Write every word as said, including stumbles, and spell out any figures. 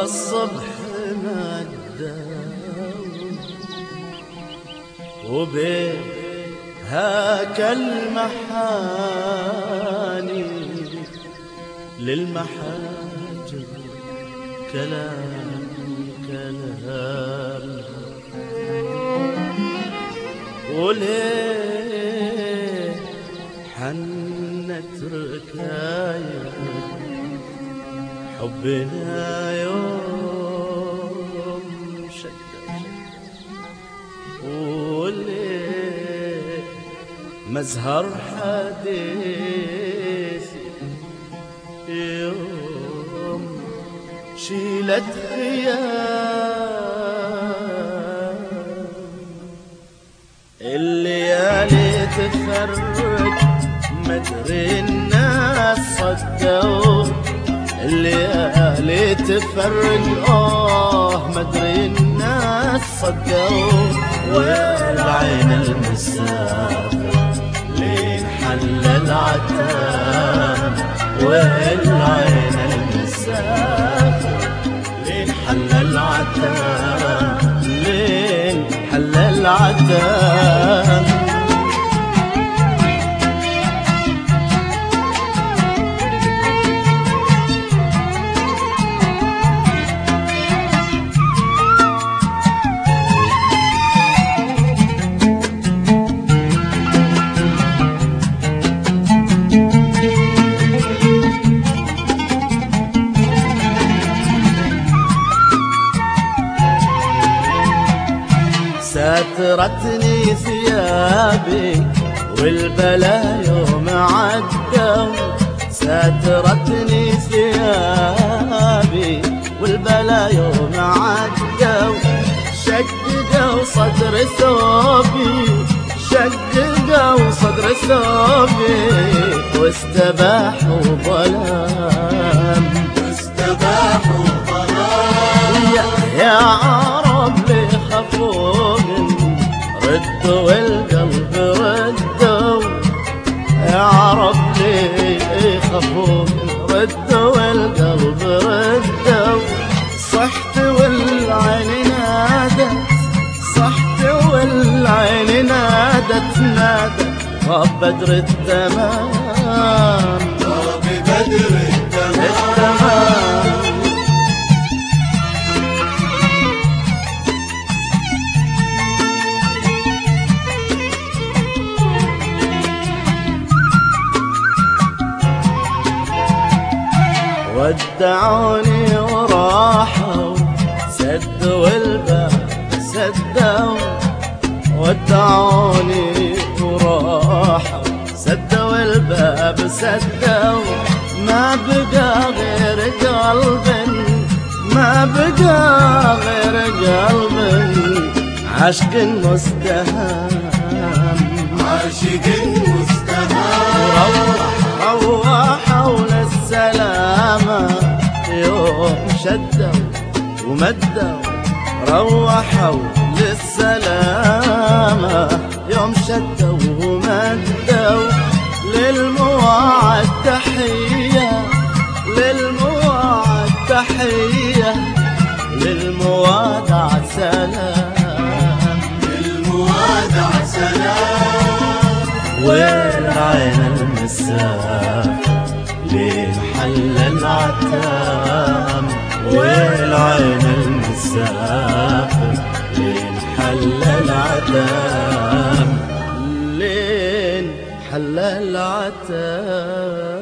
الصبح مدى وبهاك المحاني للمحاجر كلام كلام وليه حنت ركاية حبنا يوم شدة وليه مزهر حديثي يوم شيلت خيام الليالي تفرق مدري الناس صدقوا الليالي تفرق آه مدري الناس صدقوا والعين المسافر لين حل العتاب والعين المسافر لين حل العتاب لين حل العتاب ساترتني ثيابي والبلا يوم عدوا ساترتني ثيابي والبلا يوم عدوا شققوا صدر ثوبي شققوا صدر ثوبي واستباحوا ظلام واستباحوا ظلام يا, يا عرب لي خافوا ردوا القلب ردوا يا عرب ليه خافوا ردوا القلب ردوا صحت والعين نادت صحت والعين نادت نادت طاب بدر التمام طاب بدر التمام ودعوني وراحوا سدوا الباب سدوا ودعوني وراحوا سدوا الباب سدوا ما بقى غير قلب ما بقى غير قلب عاشق مستهام عاشق مستهام روحوا للسلامة يوم شدوا ومدوا روحوا للسلامة يوم شدوا ومدوا للمواعد تحية للمواعد تحية للموادع سلام للموادع سلام والعين المسافر لين حل العتام والعين المسافر لين حل العتام لين حل العتام.